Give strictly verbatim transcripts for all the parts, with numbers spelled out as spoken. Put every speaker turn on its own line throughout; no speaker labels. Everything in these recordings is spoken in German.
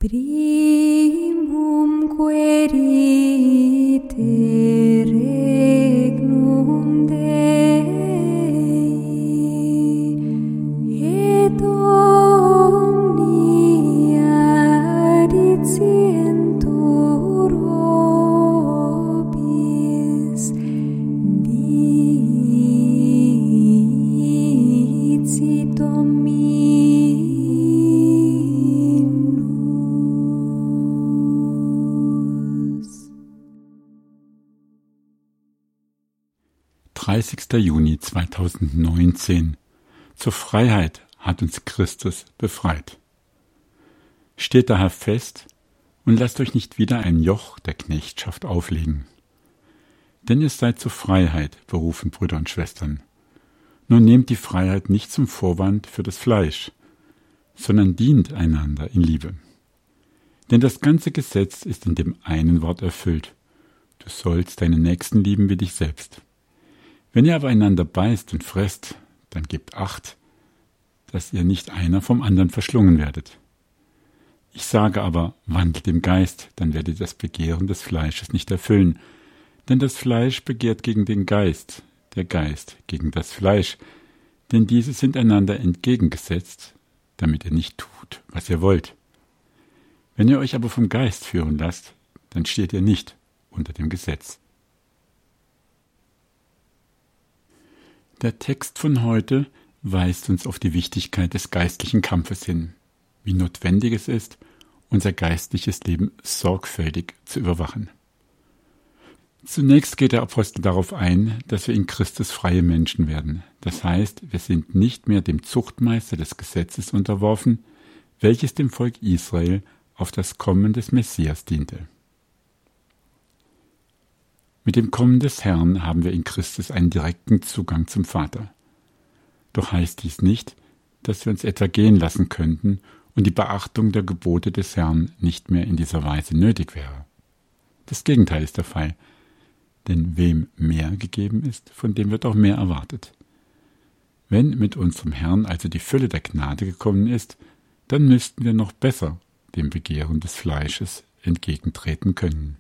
Primum querite regnum Dei, et omnia dicientur vobis, dicit Dominus.
dreißigster Juni zweitausendneunzehn. Zur Freiheit hat uns Christus befreit. Steht daher fest und lasst euch nicht wieder ein Joch der Knechtschaft auflegen. Denn ihr seid zur Freiheit berufen, Brüder und Schwestern. Nur nehmt die Freiheit nicht zum Vorwand für das Fleisch, sondern dient einander in Liebe. Denn das ganze Gesetz ist in dem einen Wort erfüllt: Du sollst deinen Nächsten lieben wie dich selbst. Wenn ihr aber einander beißt und fresst, dann gebt Acht, dass ihr nicht einer vom anderen verschlungen werdet. Ich sage aber, wandelt im Geist, dann werdet ihr das Begehren des Fleisches nicht erfüllen. Denn das Fleisch begehrt gegen den Geist, der Geist gegen das Fleisch, denn diese sind einander entgegengesetzt, damit ihr nicht tut, was ihr wollt. Wenn ihr euch aber vom Geist führen lasst, dann steht ihr nicht unter dem Gesetz. Der Text von heute weist uns auf die Wichtigkeit des geistlichen Kampfes hin, wie notwendig es ist, unser geistliches Leben sorgfältig zu überwachen. Zunächst geht der Apostel darauf ein, dass wir in Christus freie Menschen werden. Das heißt, wir sind nicht mehr dem Zuchtmeister des Gesetzes unterworfen, welches dem Volk Israel auf das Kommen des Messias diente. Mit dem Kommen des Herrn haben wir in Christus einen direkten Zugang zum Vater. Doch heißt dies nicht, dass wir uns etwa gehen lassen könnten und die Beachtung der Gebote des Herrn nicht mehr in dieser Weise nötig wäre. Das Gegenteil ist der Fall, denn wem mehr gegeben ist, von dem wird auch mehr erwartet. Wenn mit unserem Herrn also die Fülle der Gnade gekommen ist, dann müssten wir noch besser dem Begehren des Fleisches entgegentreten können.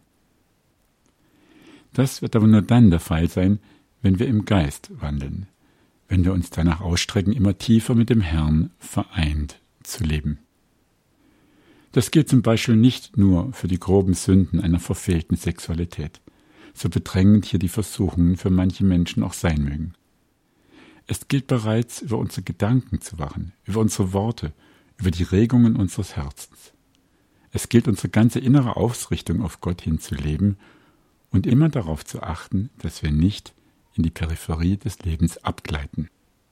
Das wird aber nur dann der Fall sein, wenn wir im Geist wandeln, wenn wir uns danach ausstrecken, immer tiefer mit dem Herrn vereint zu leben. Das gilt zum Beispiel nicht nur für die groben Sünden einer verfehlten Sexualität, so bedrängend hier die Versuchungen für manche Menschen auch sein mögen. Es gilt bereits, über unsere Gedanken zu wachen, über unsere Worte, über die Regungen unseres Herzens. Es gilt, unsere ganze innere Ausrichtung auf Gott hinzuleben und immer darauf zu achten, dass wir nicht in die Peripherie des Lebens abgleiten.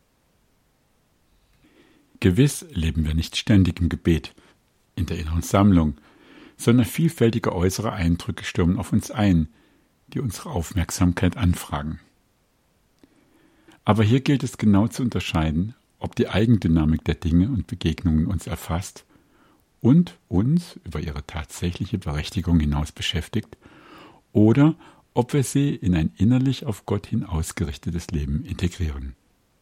Gewiss leben wir nicht ständig im Gebet, in der inneren Sammlung, sondern vielfältige äußere Eindrücke stürmen auf uns ein, die unsere Aufmerksamkeit anfragen. Aber hier gilt es genau zu unterscheiden, ob die Eigendynamik der Dinge und Begegnungen uns erfasst und uns über ihre tatsächliche Berechtigung hinaus beschäftigt, oder ob wir sie in ein innerlich auf Gott hin ausgerichtetes Leben integrieren.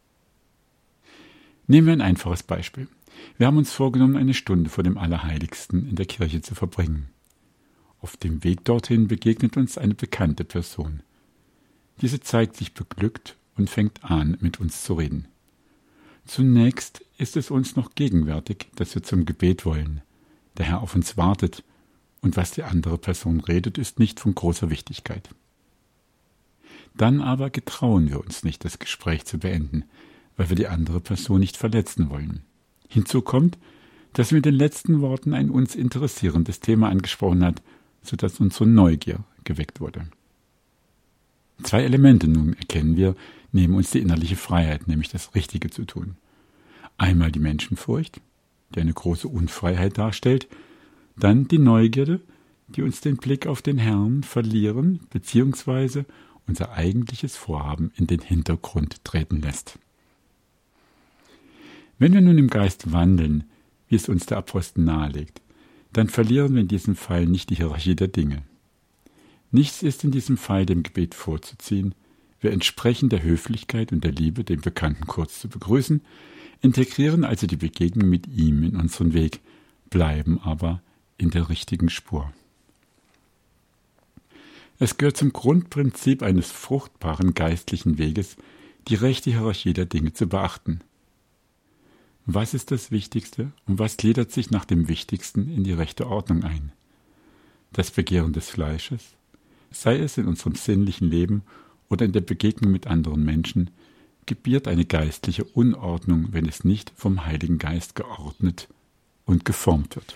Nehmen wir ein einfaches Beispiel. Wir haben uns vorgenommen, eine Stunde vor dem Allerheiligsten in der Kirche zu verbringen. Auf dem Weg dorthin begegnet uns eine bekannte Person. Diese zeigt sich beglückt und fängt an, mit uns zu reden. Zunächst ist es uns noch gegenwärtig, dass wir zum Gebet wollen. Der Herr auf uns wartet, und was die andere Person redet, ist nicht von großer Wichtigkeit. Dann aber getrauen wir uns nicht, das Gespräch zu beenden, weil wir die andere Person nicht verletzen wollen. Hinzu kommt, dass sie mit den letzten Worten ein uns interessierendes Thema angesprochen hat, sodass unsere Neugier geweckt wurde. Zwei Elemente nun erkennen wir, nehmen uns die innerliche Freiheit, nämlich das Richtige zu tun. Einmal die Menschenfurcht, die eine große Unfreiheit darstellt, dann die Neugierde, die uns den Blick auf den Herrn verlieren bzw. unser eigentliches Vorhaben in den Hintergrund treten lässt. Wenn wir nun im Geist wandeln, wie es uns der Apostel nahelegt, dann verlieren wir in diesem Fall nicht die Hierarchie der Dinge. Nichts ist in diesem Fall dem Gebet vorzuziehen. Wir entsprechen der Höflichkeit und der Liebe, den Bekannten kurz zu begrüßen, integrieren also die Begegnung mit ihm in unseren Weg, bleiben aber in der richtigen Spur. Es gehört zum Grundprinzip eines fruchtbaren geistlichen Weges, die rechte Hierarchie der Dinge zu beachten. Was ist das Wichtigste und was gliedert sich nach dem Wichtigsten in die rechte Ordnung ein? Das Begehren des Fleisches, sei es in unserem sinnlichen Leben oder in der Begegnung mit anderen Menschen, gebiert eine geistliche Unordnung, wenn es nicht vom Heiligen Geist geordnet und geformt wird.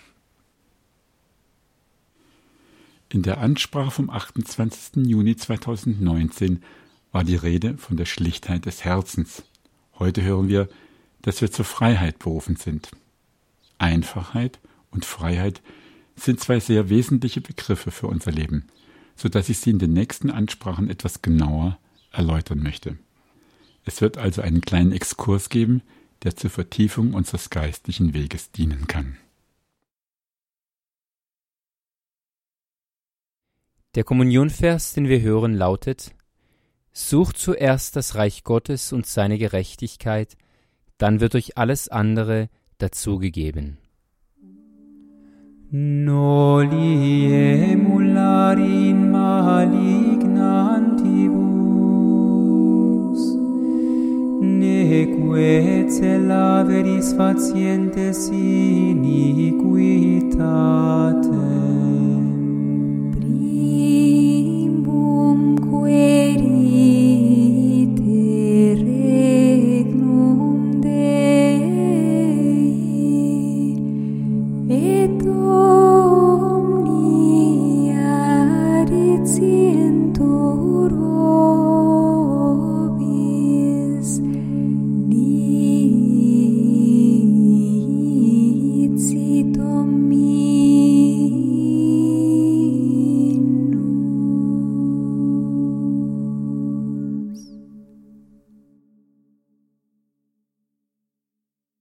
In der Ansprache vom achtundzwanzigsten Juni zweitausendneunzehn war die Rede von der Schlichtheit des Herzens. Heute hören wir, dass wir zur Freiheit berufen sind. Einfachheit und Freiheit sind zwei sehr wesentliche Begriffe für unser Leben, so dass ich sie in den nächsten Ansprachen etwas genauer erläutern möchte. Es wird also einen kleinen Exkurs geben, der zur Vertiefung unseres geistlichen Weges dienen kann.
Der Kommunionvers, den wir hören, lautet: Sucht zuerst das Reich Gottes und seine Gerechtigkeit, dann wird euch alles andere dazugegeben.
Noli emular in malignantibus, neque celaveris facientes iniquitate.